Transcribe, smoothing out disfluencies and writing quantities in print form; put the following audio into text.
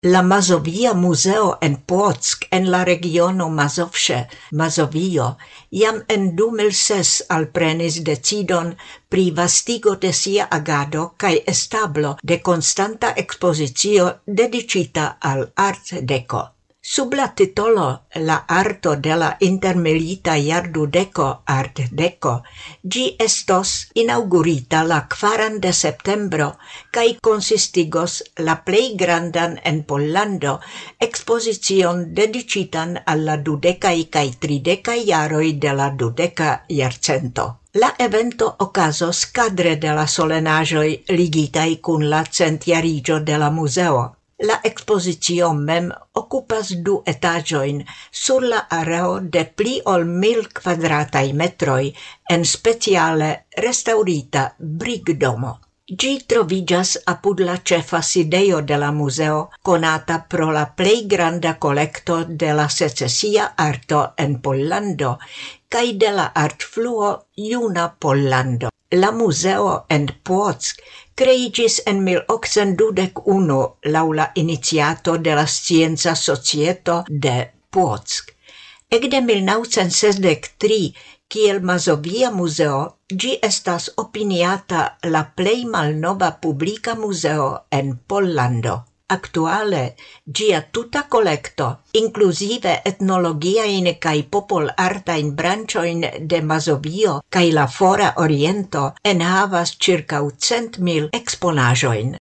La Mazovia Museo en Płock en la regiono Mazovŝe, Mazovio, jam en 2006 alprenis decidon pri vastigo de sia agado kaj establo de konstanta ekspozicio dedicita al art deco. Sub la titolo La arto de la intermilita jardudeko art deco, ĝi estos inaugurita la 4 de septembro kaj konsistigos la plej grandan en Pollando ekspozicion dedicitan al la 20 kaj 30 jaroj de la 20 jarcento. La evento okazos kadre de la solenaĵoj ligitaj kun la centjariĝo de la muzeo. La exposicio mem occupas 2 etaĝojn sur la areo de pli ol 1000 kvadrataj metroj en speciale restaurita brigdomo. Ĝi troviĝas apud la ĉefa sidejo de la muzeo, konata pro la plej granda kolekto de la secesia arto en Pollando kaj de la artfluo Juna Pollando. La museo en Płock kreiĝis en 1821 laŭ la iniciato de la Scienca Societo de Płock. Ekde 1963, kiel Mazovia Museo, ĝi estas opiniata la plej malnova publika museo en Pollando. Aktuale, ĝia tuta kolekto, inkluzive etnologiajn kaj popolartajn branĉojn de Mazovio kaj la Fora Oriento, enhavas ĉirkaŭ 100.000 eksponaĵojn.